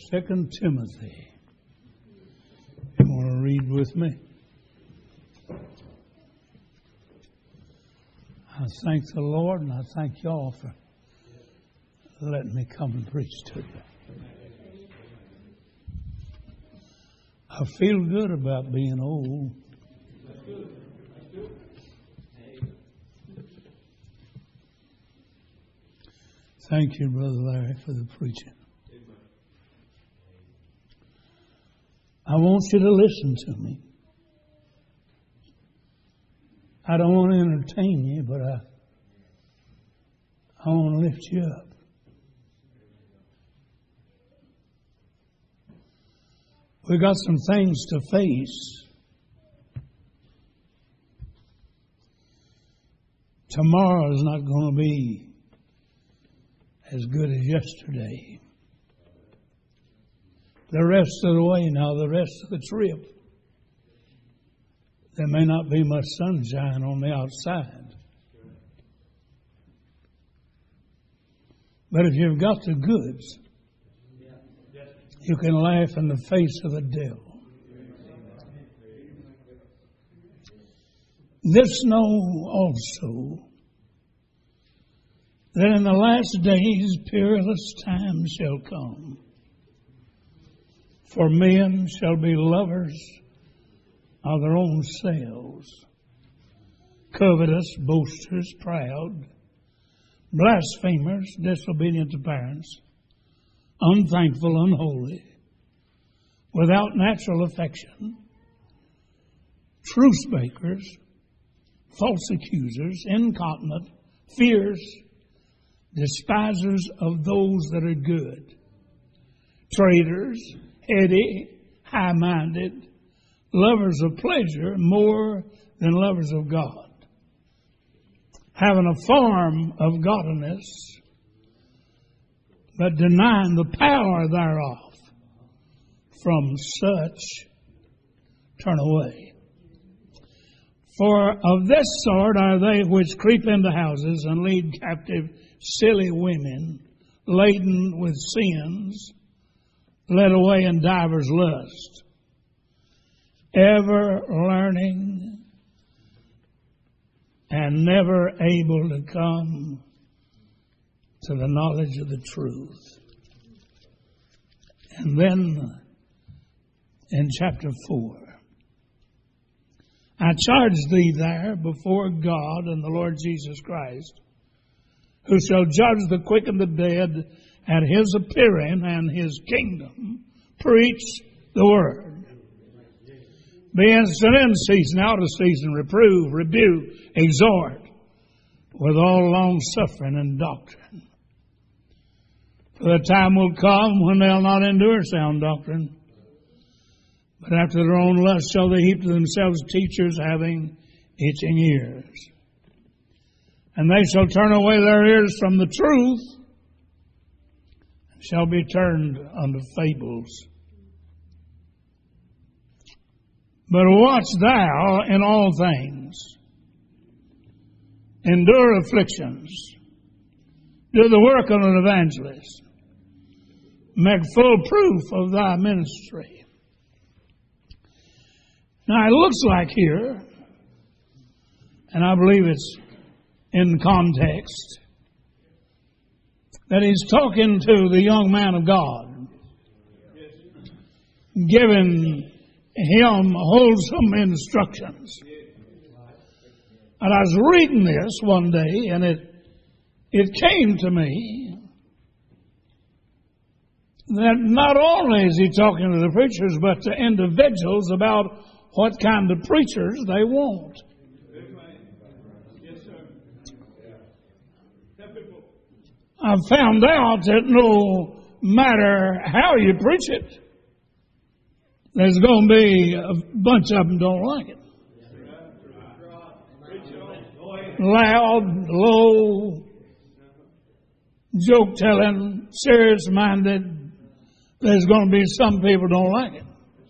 2 Timothy. You want to read with me? I thank the Lord and I thank y'all for letting me come and preach to you. I feel good about being old. Thank you, Brother Larry, for the preaching. I want you to listen to me. I don't want to entertain you, but I want to lift you up. We've got some things to face. Tomorrow is not going to be as good as yesterday. The rest of the way now, the rest of the trip, there may not be much sunshine on the outside. But if you've got the goods, you can laugh in the face of the devil. This know also that in the last days peerless times shall come. For men shall be lovers of their own selves, covetous, boasters, proud, blasphemers, disobedient to parents, unthankful, unholy, without natural affection, truce breakers, false accusers, incontinent, fierce, despisers of those that are good, traitors, heady, high-minded, lovers of pleasure more than lovers of God, having a form of godliness, but denying the power thereof. From such turn away. For of this sort are they which creep into houses and lead captive silly women, laden with sins, led away in divers lusts, ever learning and never able to come to the knowledge of the truth. And then in chapter 4, I charge thee there before God and the Lord Jesus Christ, who shall judge the quick and the dead at his appearing and his kingdom, preach the word. Be instant in season, out of season, reprove, rebuke, exhort, with all long suffering and doctrine. For the time will come when they'll not endure sound doctrine, but after their own lust shall they heap to themselves teachers having itching ears. And they shall turn away their ears from the truth, and shall be turned unto fables. But watch thou in all things, endure afflictions, do the work of an evangelist, make full proof of thy ministry. Now it looks like here, and I believe it's in context, that he's talking to the young man of God, giving him wholesome instructions. And I was reading this one day, and it came to me that not only is he talking to the preachers, but to individuals about what kind of preachers they want. I've found out that no matter how you preach it, there's going to be a bunch of them don't like it. Loud, low, joke telling, serious minded. There's going to be some people don't like it.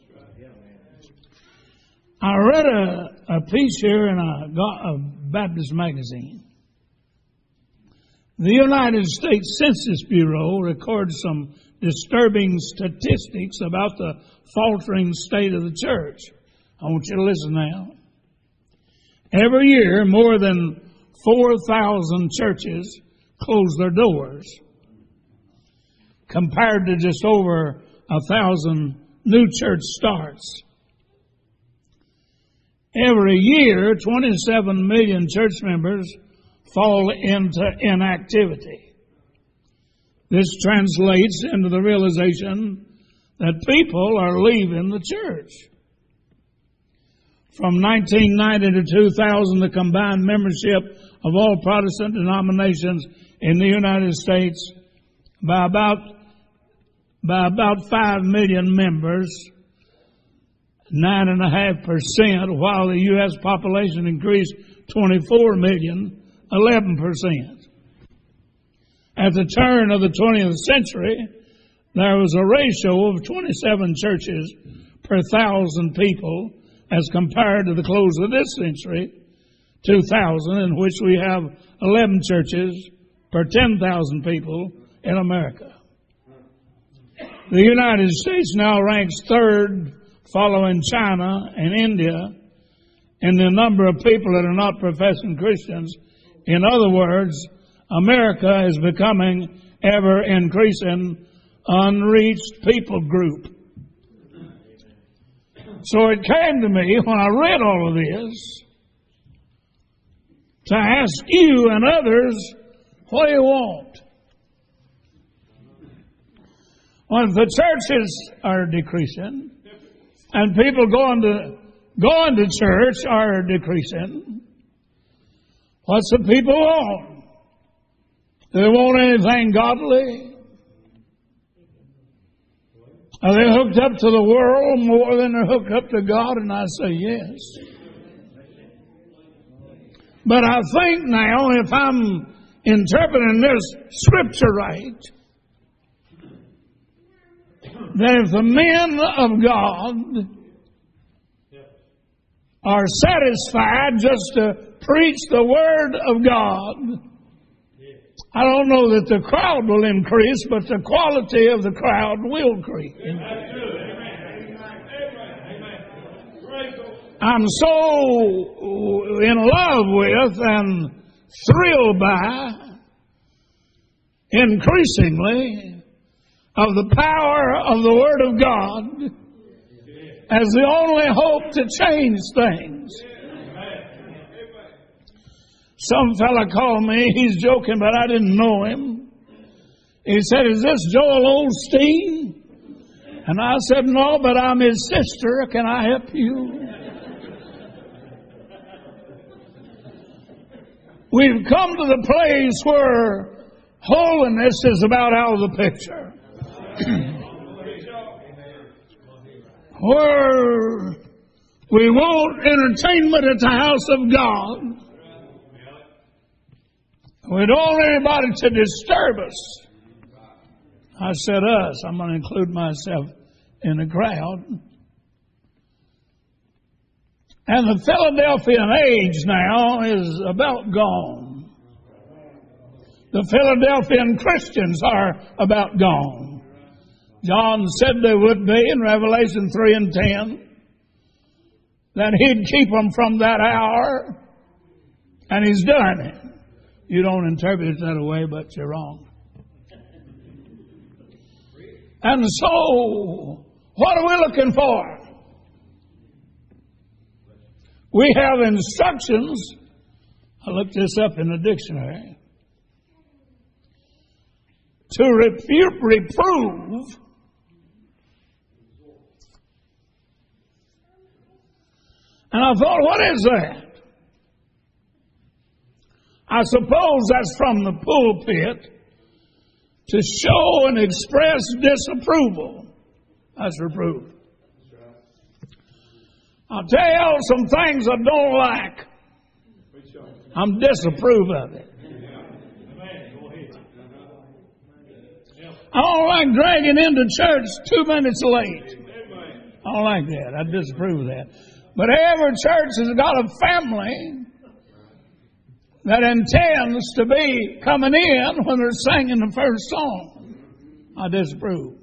I read a piece here in a Baptist magazine. The United States Census Bureau records some disturbing statistics about the faltering state of the church. I want you to listen now. Every year, more than 4,000 churches close their doors, compared to just over 1,000 new church starts. Every year, 27 million church members fall into inactivity. This translates into the realization that people are leaving the church. From 1990 to 2000, the combined membership of all Protestant denominations in the United States by about 5 million members, 9.5%, while the U.S. population increased 24 million, 11%. At the turn of the 20th century, there was a ratio of 27 churches per 1,000 people as compared to the close of this century, 2000, in which we have 11 churches per 10,000 people in America. The United States now ranks third, following China and India, in the number of people that are not professing Christians. In other words, America is becoming ever increasing unreached people group. So it came to me when I read all of this to ask you and others, what do you want? When the churches are decreasing and people going to church are decreasing, what's the people want? Do they want anything godly? Are they hooked up to the world more than they're hooked up to God? And I say yes. But I think now, if I'm interpreting this scripture right, that if the men of God are satisfied just to preach the Word of God, I don't know that the crowd will increase, but the quality of the crowd will increase. I'm so in love with and thrilled by, increasingly, of the power of the Word of God as the only hope to change things. Some fella called me, he's joking, but I didn't know him. He said, "Is this Joel Osteen?" And I said, "No, but I'm his sister. Can I help you?" We've come to the place where holiness is about out of the picture. Where we want entertainment at the house of God. We don't want anybody to disturb us. I said us. I'm going to include myself in the crowd. And the Philadelphian age now is about gone. The Philadelphian Christians are about gone. John said they would be in Revelation 3 and 10. That he'd keep them from that hour. And he's done it. You don't interpret it that way, but you're wrong. And so, what are we looking for? We have instructions. I looked this up in the dictionary. To reprove. And I thought, what is that? I suppose that's from the pulpit to show and express disapproval. That's reproof. I'll tell you some things I don't like. I'm disapprove of it. I don't like dragging into church 2 minutes late. I don't like that. I disapprove of that. But every church has got a family that intends to be coming in when they're singing the first song. I disapprove.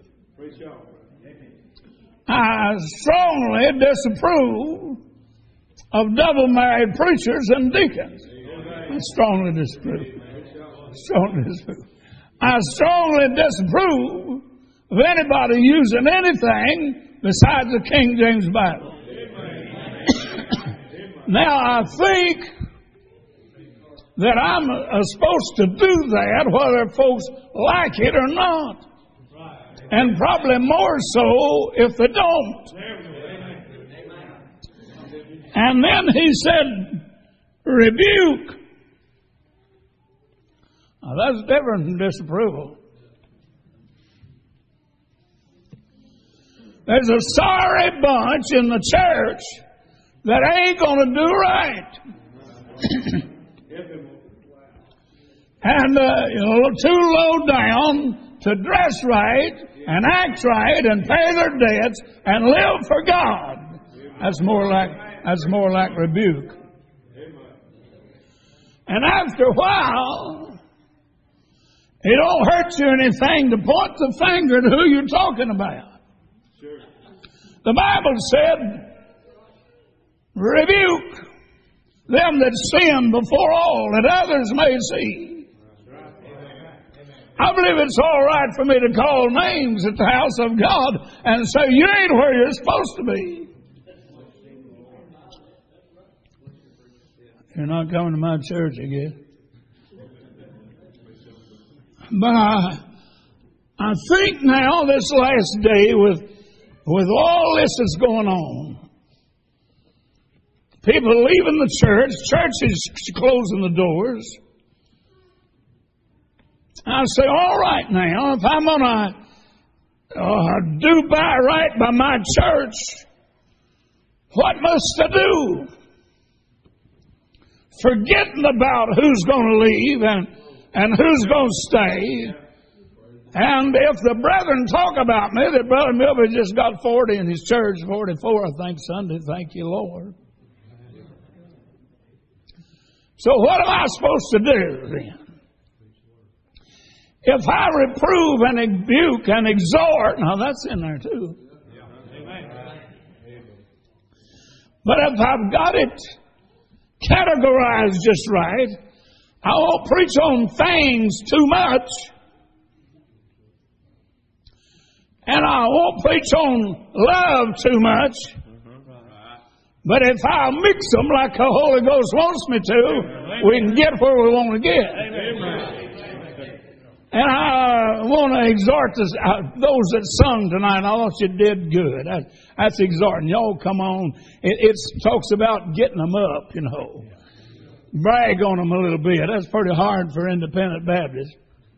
I strongly disapprove of double-married preachers and deacons. I strongly disapprove. I strongly disapprove of anybody using anything besides the King James Bible. Now, I think that I'm supposed to do that whether folks like it or not. And probably more so if they don't. And then he said, rebuke. Now, that's different from disapproval. There's a sorry bunch in the church that ain't going to do right. And too low down to dress right and act right and pay their debts and live for God. That's more like rebuke. And after a while, it don't hurt you anything to point the finger at who you're talking about. The Bible said, rebuke them that sin before all, that others may see. I believe it's all right for me to call names at the house of God and say, you ain't where you're supposed to be. You're not coming to my church again. But I think now, this last day, with all this that's going on, people leaving the church, churches closing the doors, I say, all right now, if I'm going to do right by my church, what must I do? Forgetting about who's going to leave and who's going to stay. And if the brethren talk about me, that Brother Milby just got 40 in his church, 44, I think, Sunday. Thank you, Lord. So what am I supposed to do then? If I reprove and rebuke and exhort, now that's in there too. But if I've got it categorized just right, I won't preach on things too much. And I won't preach on love too much. But if I mix them like the Holy Ghost wants me to, we can get where we want to get. And I want to exhort those that sung tonight. I thought you did good. That's exhorting. Y'all come on. It talks about getting them up, Brag on them a little bit. That's pretty hard for independent Baptists.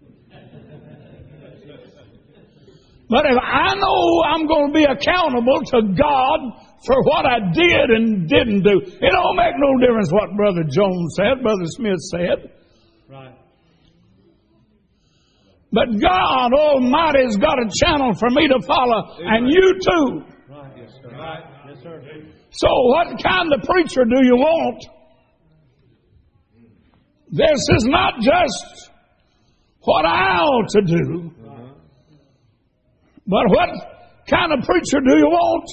But if I know I'm going to be accountable to God for what I did and didn't do, it don't make no difference what Brother Jones said, Brother Smith said. Right. But God Almighty has got a channel for me to follow, and you too. Right. Yes, sir. Right. Yes, sir. So what kind of preacher do you want? This is not just what I ought to do, but what kind of preacher do you want?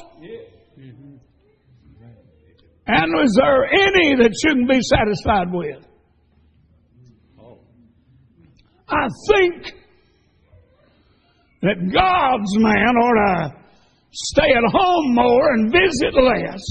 And is there any that you can be satisfied with? I think that God's man ought to stay at home more and visit less.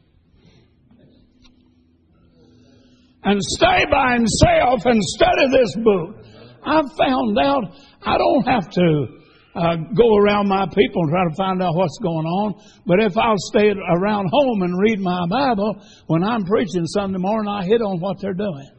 And stay by himself and study this book. I've found out I don't have to go around my people and try to find out what's going on. But if I'll stay around home and read my Bible, when I'm preaching Sunday morning, I hit on what they're doing.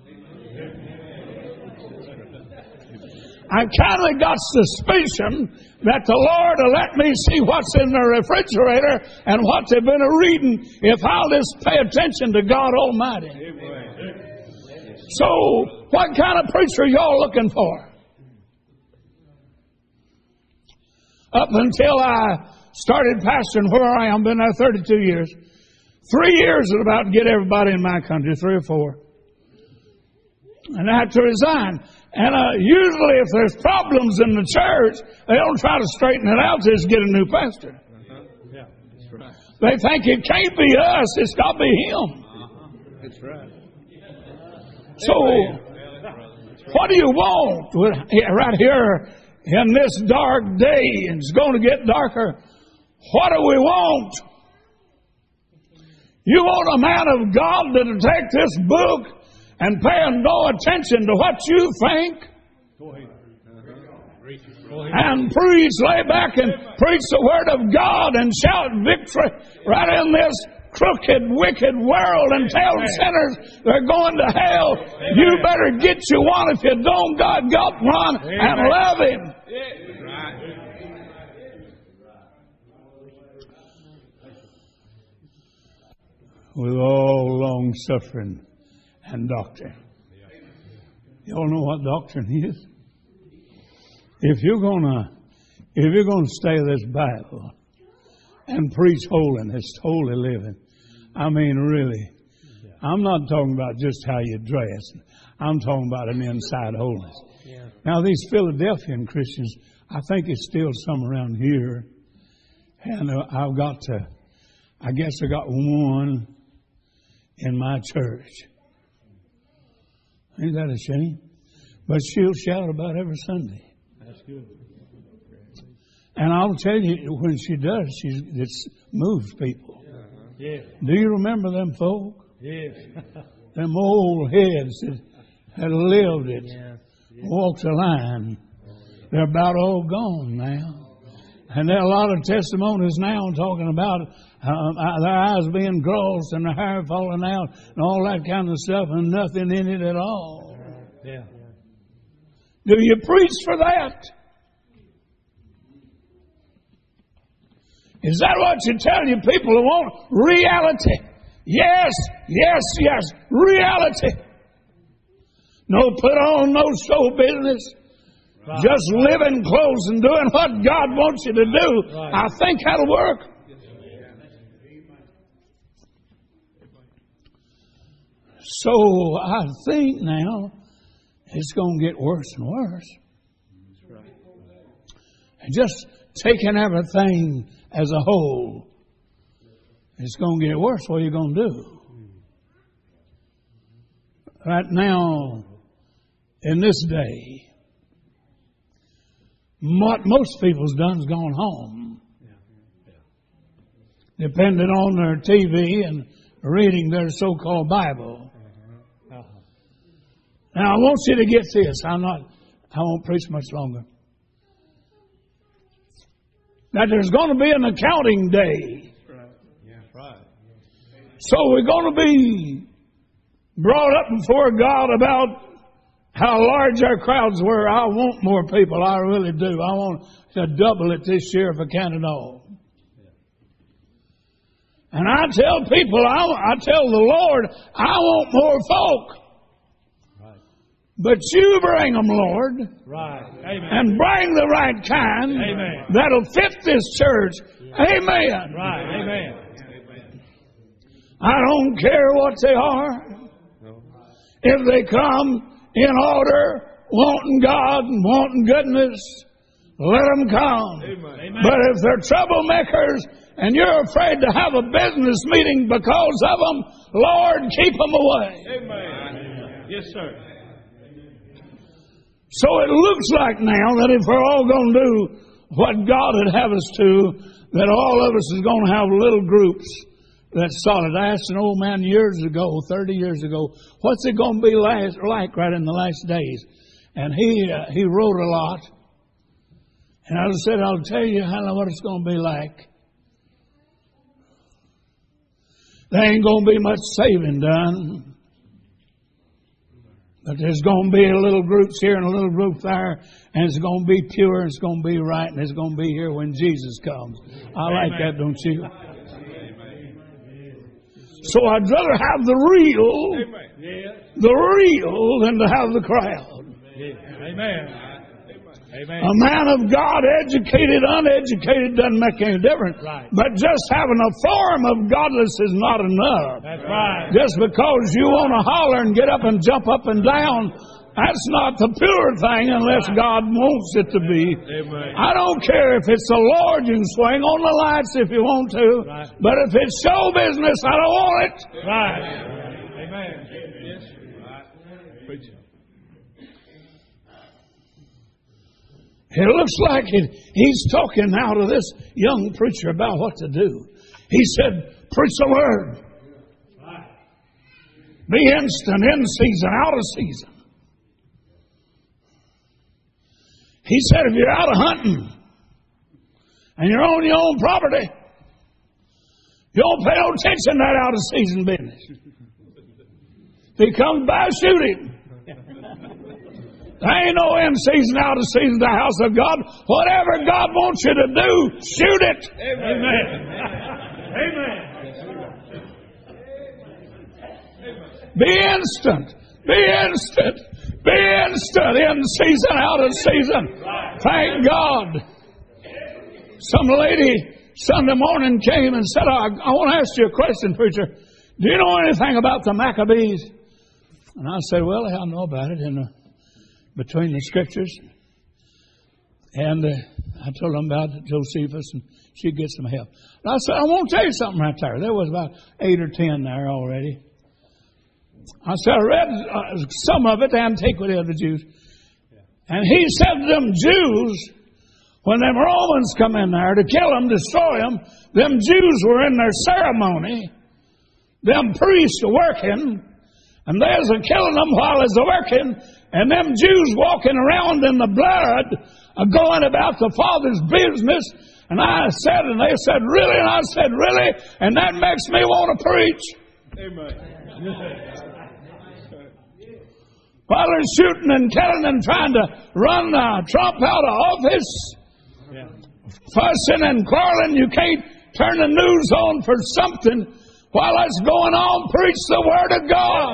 I kind of got suspicion that the Lord will let me see what's in the refrigerator and what they've been reading if I'll just pay attention to God Almighty. So, what kind of preacher are y'all looking for? Up until I started pastoring where I am, been there 32 years. 3 years is about to get everybody in my country, 3 or 4. And I had to resign. And usually if there's problems in the church, they don't try to straighten it out, just get a new pastor. Yeah, that's right. They think it can't be us, it's got to be him. That's right. So, what do you want right here in this dark day? And it's going to get darker. What do we want? You want a man of God to take this book and pay no attention to what you think? Go ahead. And preach, lay back and preach the Word of God and shout victory right in this crooked, wicked world and tell sinners they're going to hell. You better get you one. If you don't, God got one, and love Him. With all long suffering and doctrine. You all know what doctrine is? If you're gonna study this Bible and preach holiness, holy living, I mean really, I'm not talking about just how you dress. I'm talking about an inside holiness. Yeah. Now these Philadelphian Christians, I think it's still some around here, and I guess I got one in my church. Ain't that a shame? But she'll shout about every Sunday. That's good. And I'll tell you, when she does, it moves people. Yeah. Do you remember them folk? Yes. Them old heads that had lived it, walked the line. They're about all gone now. And there are a lot of testimonies now talking about their eyes being grossed and their hair falling out and all that kind of stuff and nothing in it at all. Yeah. Do you preach for that? Is that what you tell your people who want reality? Yes, yes, yes, reality. No put on, no show business. Right. Just living close and doing what God wants you to do. Right. I think that'll work. So I think now it's going to get worse and worse. And just taking everything as a whole, it's going to get worse. What are you going to do? Right now, in this day, what most people's done is gone home. Depending on their TV and reading their so-called Bible. Now, I want you to get this. I won't preach much longer. That there's going to be an accounting day. So we're going to be brought up before God about how large our crowds were. I want more people. I really do. I want to double it this year if I can at all. And I tell people, I tell the Lord, I want more folk. Right. But you bring them, Lord. Right. Amen. And bring the right kind. Amen. That'll fit this church. Amen. Right. Amen. I don't care what they are. If they come in order, wanting God and wanting goodness, let them come. Amen. But if they're troublemakers and you're afraid to have a business meeting because of them, Lord, keep them away. Amen. Yes, sir. So it looks like now that if we're all going to do what God would have us to, that all of us is going to have little groups. That's solid. I asked an old man years ago, 30 years ago, what's it going to be like right in the last days? And he wrote a lot. And I said, I'll tell you what it's going to be like. There ain't going to be much saving done. But there's going to be a little groups here and a little group there. And it's going to be pure and it's going to be right. And it's going to be here when Jesus comes. I like that, don't you? So I'd rather have the real than to have the crowd. Amen. Amen. A man of God, educated, uneducated, doesn't make any difference. Right. But just having a form of godliness is not enough. That's right. Just because you want to holler and get up and jump up and down That's not the pure thing unless God wants it to be. Amen. I don't care if it's the Lord. You can swing on the lights if you want to. Right. But if it's show business, I don't want it. Right. Amen. Yes. Right. Preach it. It looks like he's talking now to this young preacher about what to do. He said, preach the word. Be instant, in season, out of season. He said, if you're out of hunting and you're on your own property, you don't pay no attention to that out of season business. If he comes by, shoot him. There ain't no in season, out of season, the house of God. Whatever God wants you to do, shoot it. Amen. Amen. Be instant. Be instant. Be instant. In season, out of season. Thank God. Some lady Sunday morning came and said, I want to ask you a question, preacher. Do you know anything about the Maccabees? And I said, well, I know about it between the scriptures. And I told them about Josephus, and she'd get some help. And I said, I want to tell you something right there. There was about 8 or 10 there already. I said, I read some of it, the Antiquity of the Jews. And he said to them Jews, when them Romans come in there to kill them, destroy them Jews were in their ceremony. Them priests are working, and there's a killing them while they're working, and them Jews walking around in the blood, going about the Father's business. And I said, and they said, really? And I said, really? And that makes me want to preach. Amen. While they're shooting and killing and trying to run Trump out of office, fussing and quarreling, you can't turn the news on for something while that's going on. Preach the Word of God.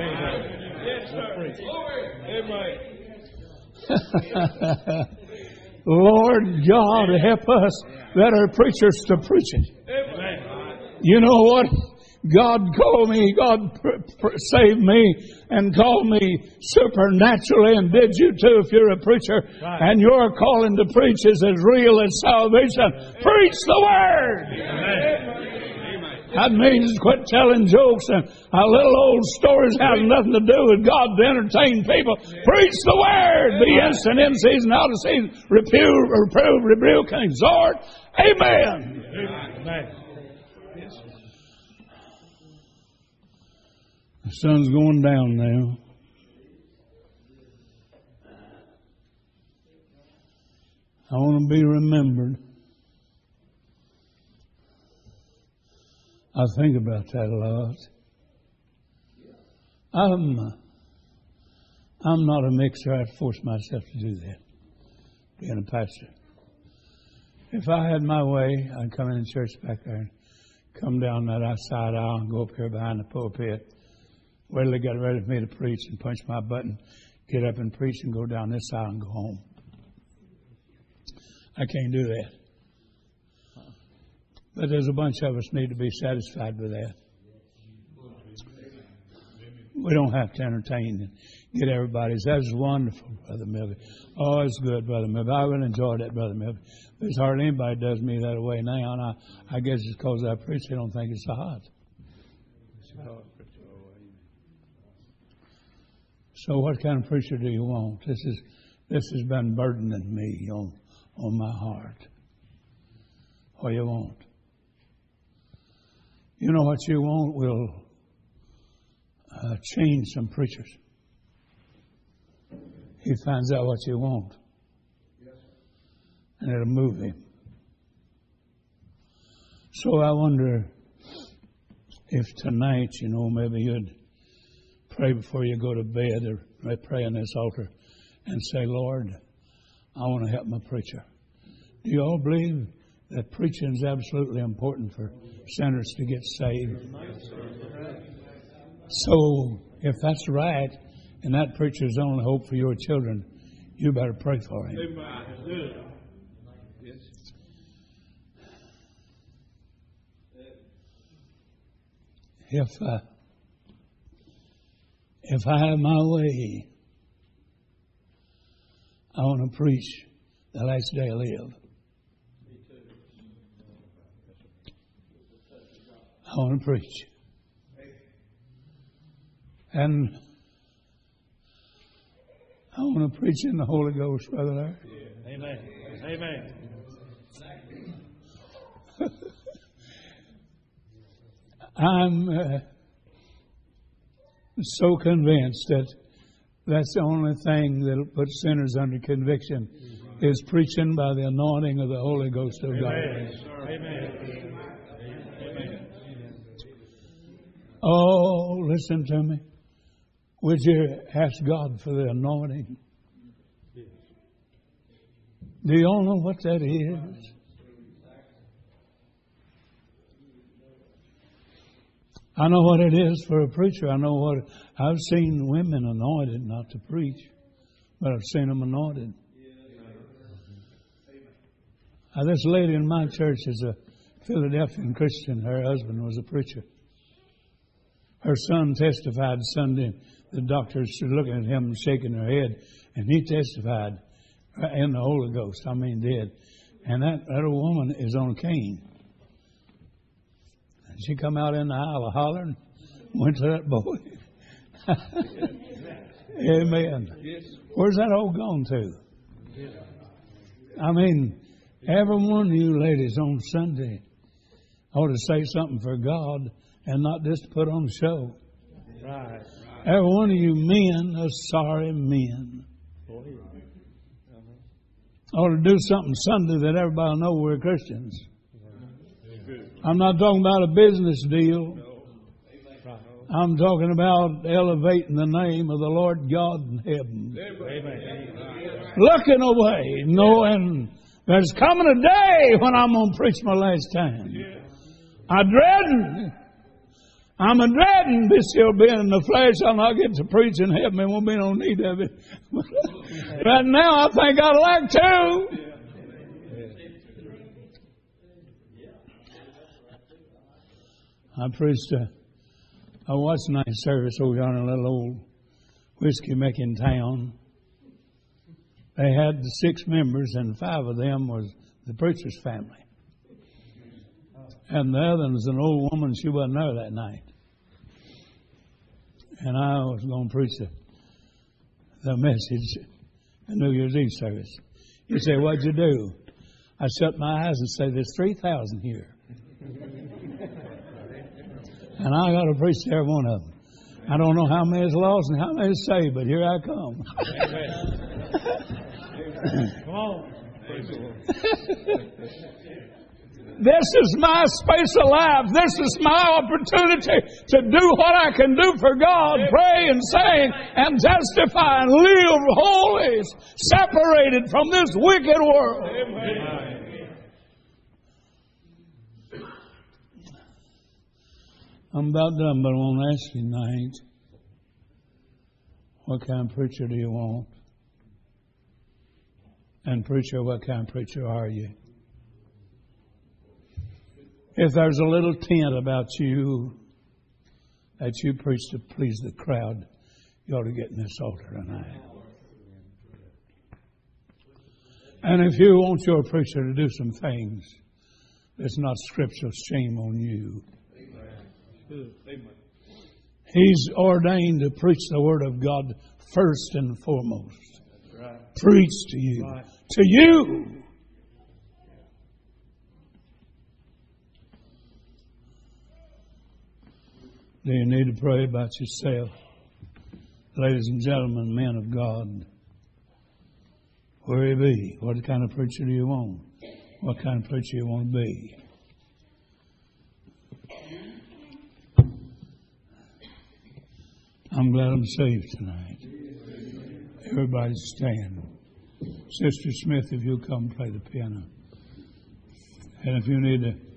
Yes, sir. Lord God, help us that are preachers to preach it. You know what? God called me, God saved me and called me supernaturally, and did you too if you're a preacher. Right. And your calling to preach is as real as salvation. Preach the Word! Amen. That means quit telling jokes and little old stories have nothing to do with God to entertain people. Preach the Word! Be instant, in season, out of season. Reprove, rebuke, and exhort. Amen. Amen. The sun's going down now. I want to be remembered. I think about that a lot. I'm not a mixer. I force myself to do that, being a pastor. If I had my way, I'd come in the church back there and come down that side aisle and go up here behind the pulpit. Wait till they got ready for me to preach and punch my button, get up and preach and go down this aisle and go home. I can't do that. But there's a bunch of us need to be satisfied with that. We don't have to entertain and get everybody's. That's wonderful, Brother Milby. Oh, it's good, Brother Milby. I really enjoyed that, Brother Milby. There's hardly anybody does me that way now, and I guess it's because I preach, they don't think it's so hot. So what kind of preacher do you want? This has been burdening me on my heart. What you want? You know what you want will change some preachers. He finds out what you want. And it'll move him. So I wonder if tonight, maybe you'd pray before you go to bed, or pray on this altar and say, Lord, I want to help my preacher. Do you all believe that preaching is absolutely important for sinners to get saved? So if that's right, and that preacher is the only hope for your children, you better pray for him. If I have my way, I want to preach the last day I live. I want to preach. And I want to preach in the Holy Ghost, Brother Larry. Amen. Amen. I'm so convinced that that's the only thing that will put sinners under conviction is preaching by the anointing of the Holy Ghost of God. Amen. Amen. Oh, listen to me. Would you ask God for the anointing? Do you all know what that is? I know what it is for a preacher. I know what I've seen women anointed, not to preach, but I've seen them anointed. This lady in my church is a Philadelphian Christian. Her husband was a preacher. Her son testified Sunday. The doctors were looking at him and shaking their head, and he testified in the Holy Ghost. I mean, did. And that old woman is on a cane. And she come out in the aisle hollering, went to that boy. Amen. Where's that old gone to? I mean, every one of you ladies on Sunday ought to say something for God and not just put on a show. Right. Every one of you men are sorry men. Ought to do something Sunday that everybody will know we're Christians. I'm not talking about a business deal. I'm talking about elevating the name of the Lord God in heaven. Looking away, knowing there's coming a day when I'm going to preach my last time. I'm a dreading this here being in the flesh. I'll not get to preach in heaven. There won't be no need of it. Right now, I think I'd like to. I preached I watched night service over here in a little old whiskey-making town. They had 6 members, and 5 of them was the preacher's family. And the other was an old woman. She wasn't there that night. And I was going to preach the message at New Year's Eve service. He said, "What'd you do?" I shut my eyes and said, "There's 3,000 here. And I got to preach to every one of them. I don't know how many is lost and how many is saved, but here I come." Come on. Praise the Lord. This is my space of life. This is my opportunity to do what I can do for God. Pray and sing and testify and live holy, separated from this wicked world. Amen. I'm about done, but I want to ask you tonight, what kind of preacher do you want? And preacher, what kind of preacher are you? If there's a little tint about you that you preach to please the crowd, you ought to get in this altar tonight. And if you want your preacher to do some things that's not scriptural, shame on you. He's ordained to preach the Word of God first and foremost. Preach to you. To you. Do you need to pray about yourself? Ladies and gentlemen, men of God, where you be? What kind of preacher do you want? What kind of preacher you want to be? I'm glad I'm saved tonight. Everybody stand. Sister Smith, if you'll come play the piano. And if you need to